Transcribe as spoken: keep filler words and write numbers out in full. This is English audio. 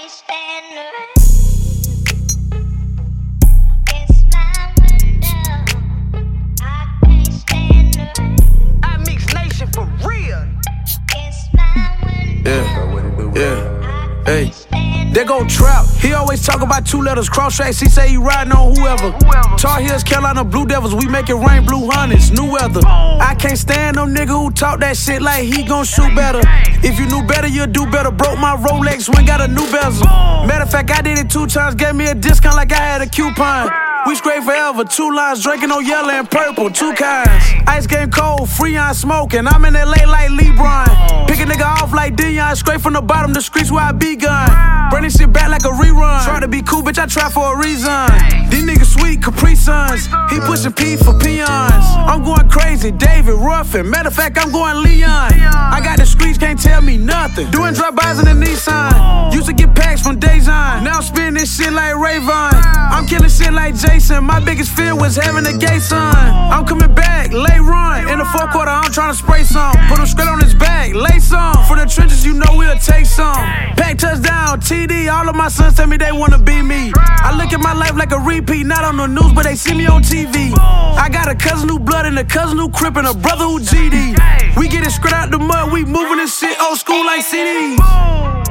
can't stand the rain. It's my window. I can't stand the rain. I Mix Nation for real. It's my window. Yeah, yeah, hey. They gon' trap. He always talk about two letters, cross tracks. He say he riding on whoever. Tar Heels, Carolina Blue Devils. We make it rain, blue hundreds, new weather. I can't stand them nigga who talk that shit like he gon' shoot better. If you knew better, you'd do better. Broke my Rolex, went got a new bezel. Matter of fact, I did it two times, gave me a discount like I had a coupon. We straight forever, two lines drinking on yellow and purple, two kinds. Ice game cold, Freon smoking. I'm in L A like LeBron. Pick a nigga off like Dion, straight from the bottom, the streets where I begun. Bring this shit back like a rerun. Try to be cool, bitch, I try for a reason. These niggas sweet, Capri Suns. He pushing P for peons. I'm going crazy, David Ruffin. Matter of fact, I'm going Leon. I got the streets, can't tell me nothing. Doing drive-bys in the Nissan. Used to get packs from Dayzon. Now I'm spinning this shit like Rayvon. I'm killing shit like Jason. My biggest fear was having a gay son. I'm coming back, lay run. In the fourth quarter, I'm trying to spray some. Put him straight on his back, lay some. For the trenches, you know we'll take some. Pack touchdown, T D. All of my sons tell me they wanna be me. I look at my life like a repeat, not on the news, but they see me on T V. I got a cousin who blood and a cousin who crip and a brother who G D. We get it straight out the mud, we moving this shit old school like C Ds.